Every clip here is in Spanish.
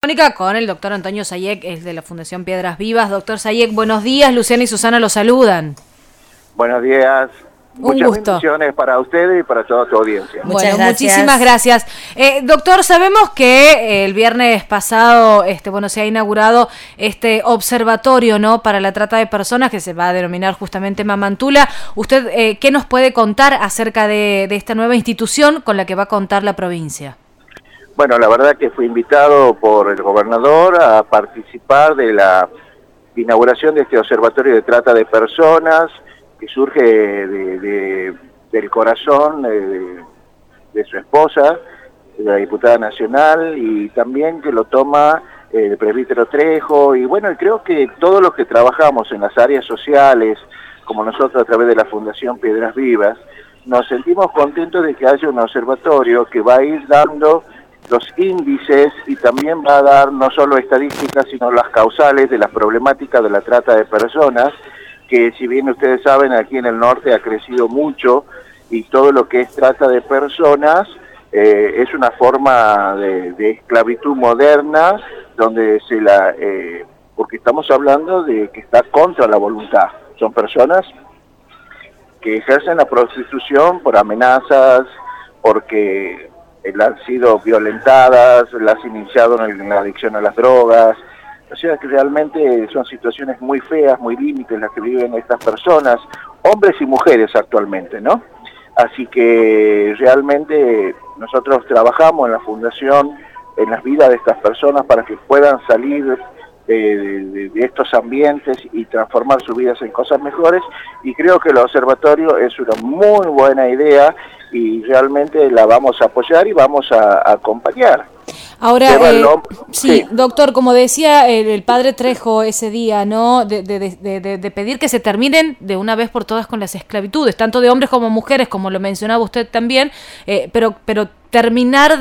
Con el doctor Antonio Sayek, es de la Fundación Piedras Vivas. Doctor Sayek, buenos días. Luciana y Susana lo saludan. Buenos días. Un Muchas gusto. bendiciones para ustedes y para toda tu audiencia. Bueno, muchísimas gracias. Doctor, sabemos que el viernes pasado se ha inaugurado este observatorio, ¿no?, para la trata de personas, que se va a denominar justamente Mamantula. ¿Usted qué nos puede contar acerca de esta nueva institución con la que va a contar la provincia? Bueno, la verdad que fui invitado por el gobernador a participar de la inauguración de este observatorio de trata de personas, que surge del corazón de su esposa, de la diputada nacional, y también que lo toma el presbítero Trejo, y bueno, creo que todos los que trabajamos en las áreas sociales, como nosotros a través de la Fundación Piedras Vivas, nos sentimos contentos de que haya un observatorio que va a ir dando los índices y también va a dar no solo estadísticas, sino las causales de las problemáticas de la trata de personas, que si bien ustedes saben, aquí en el norte ha crecido mucho, y todo lo que es trata de personas es una forma de esclavitud moderna, donde porque estamos hablando de que está contra la voluntad. Son personas que ejercen la prostitución por amenazas, porque han sido violentadas, las han iniciado en la adicción a las drogas. O sea que realmente son situaciones muy feas, muy límites las que viven estas personas, hombres y mujeres actualmente, ¿no? Así que realmente nosotros trabajamos en la Fundación, en las vidas de estas personas para que puedan salir de estos ambientes y transformar sus vidas en cosas mejores, y creo que el observatorio es una muy buena idea y realmente la vamos a apoyar y vamos a acompañar. Ahora, sí, doctor, como decía el padre Trejo ese día, ¿no?, de pedir que se terminen de una vez por todas con las esclavitudes, tanto de hombres como mujeres, como lo mencionaba usted también, pero terminar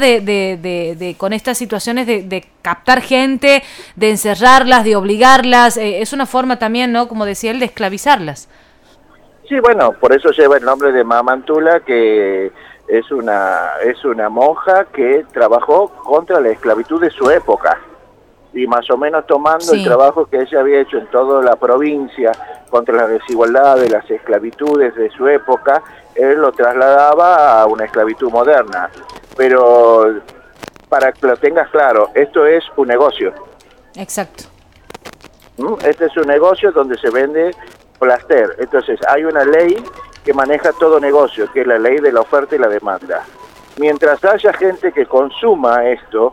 con estas situaciones de captar gente, de encerrarlas, de obligarlas, es una forma también, ¿no?, como decía él, de esclavizarlas. Sí, bueno, por eso lleva el nombre de Mamantula, que es una monja que trabajó contra la esclavitud de su época, y más o menos tomando el trabajo que ella había hecho en toda la provincia contra la desigualdad de las esclavitudes de su época, él lo trasladaba a una esclavitud moderna. Pero para que lo tengas claro, esto es un negocio. Exacto. Este es un negocio donde se vende placer. Entonces hay una ley que maneja todo negocio, que es la ley de la oferta y la demanda. Mientras haya gente que consuma esto,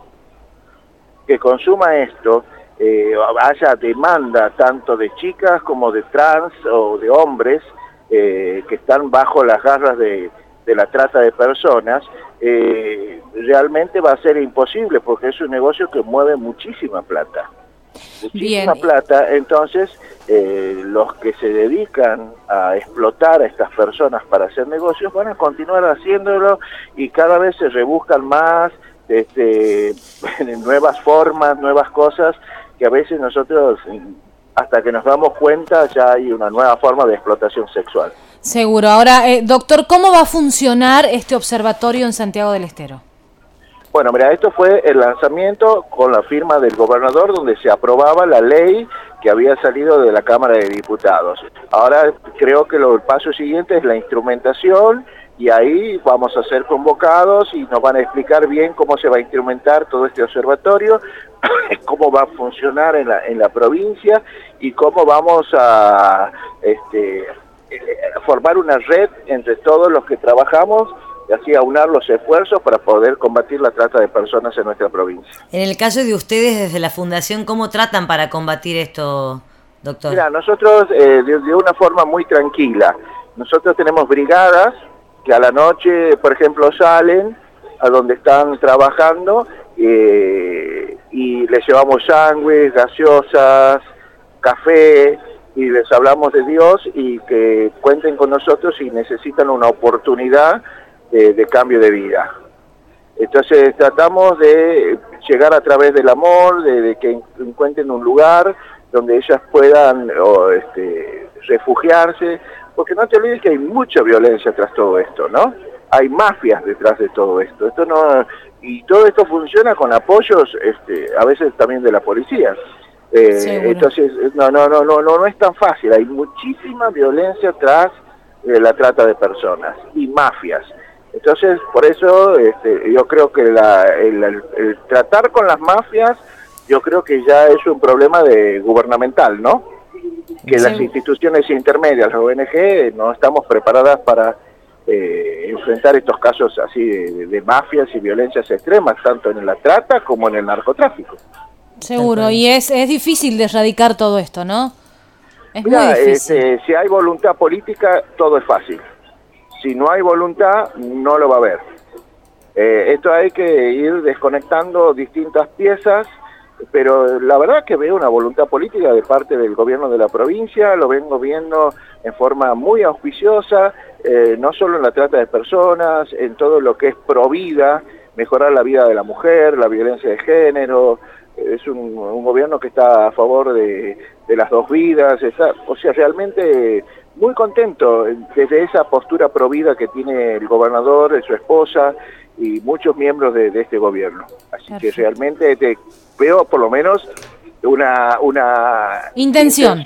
haya demanda tanto de chicas como de trans o de hombres que están bajo las garras de la trata de personas, realmente va a ser imposible, porque es un negocio que mueve muchísima plata. Plata. Entonces los que se dedican a explotar a estas personas para hacer negocios van a continuar haciéndolo, y cada vez se rebuscan más nuevas formas, nuevas cosas, que a veces nosotros, hasta que nos damos cuenta, ya hay una nueva forma de explotación sexual. Seguro. Ahora, doctor, ¿cómo va a funcionar este observatorio en Santiago del Estero? Bueno, mira, esto fue el lanzamiento con la firma del gobernador, donde se aprobaba la ley que había salido de la Cámara de Diputados. Ahora creo que el paso siguiente es la instrumentación, y ahí vamos a ser convocados y nos van a explicar bien cómo se va a instrumentar todo este observatorio, cómo va a funcionar en la provincia, y cómo vamos a formar una red entre todos los que trabajamos, y así aunar los esfuerzos para poder combatir la trata de personas en nuestra provincia. En el caso de ustedes desde la Fundación, ¿cómo tratan para combatir esto, doctor? Mira, nosotros de una forma muy tranquila. Nosotros tenemos brigadas que a la noche, por ejemplo, salen a donde están trabajando y les llevamos sándwiches, gaseosas, café, y les hablamos de Dios y que cuenten con nosotros si necesitan una oportunidad de cambio de vida. Entonces tratamos de llegar a través del amor, de que encuentren un lugar donde ellas puedan refugiarse, porque no te olvides que hay mucha violencia tras todo esto, ¿no? Hay mafias detrás de todo esto. y todo esto funciona con apoyos, a veces también de la policía. Entonces, no es tan fácil. Hay muchísima violencia tras la trata de personas y mafias. Entonces, por eso yo creo que el tratar con las mafias, yo creo que ya es un problema gubernamental, ¿no? Que las instituciones intermedias, las ONG, no estamos preparadas para enfrentar estos casos así de mafias y violencias extremas, tanto en la trata como en el narcotráfico. Seguro, y es difícil de erradicar todo esto, ¿no? Mirá, muy difícil. Si hay voluntad política, todo es fácil. Si no hay voluntad, no lo va a haber. Esto hay que ir desconectando distintas piezas, pero la verdad que veo una voluntad política de parte del gobierno de la provincia, lo vengo viendo en forma muy auspiciosa, no solo en la trata de personas, en todo lo que es pro vida, mejorar la vida de la mujer, la violencia de género. Es un gobierno que está a favor de las dos vidas, o sea, realmente muy contento desde esa postura pro vida que tiene el gobernador, su esposa y muchos miembros de este gobierno. Así que realmente veo por lo menos una intención,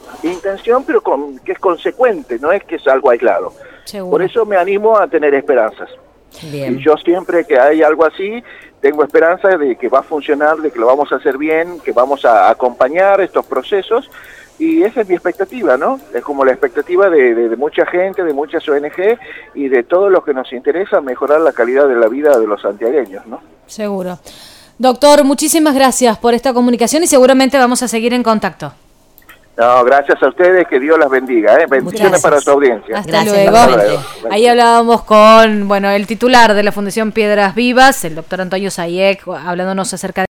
pero que es consecuente, no es que es algo aislado. Seguro. Por eso me animo a tener esperanzas. Bien. Y yo siempre que hay algo así, tengo esperanza de que va a funcionar, de que lo vamos a hacer bien, que vamos a acompañar estos procesos, y esa es mi expectativa, ¿no? Es como la expectativa de mucha gente, de muchas ONG y de todos los que nos interesa mejorar la calidad de la vida de los santiagueños, ¿no? Seguro. Doctor, muchísimas gracias por esta comunicación y seguramente vamos a seguir en contacto. No, gracias a ustedes, que Dios las bendiga, bendiciones para su audiencia. Hasta luego. Ahí hablábamos con, el titular de la Fundación Piedras Vivas, el doctor Antonio Sayek, hablándonos acerca de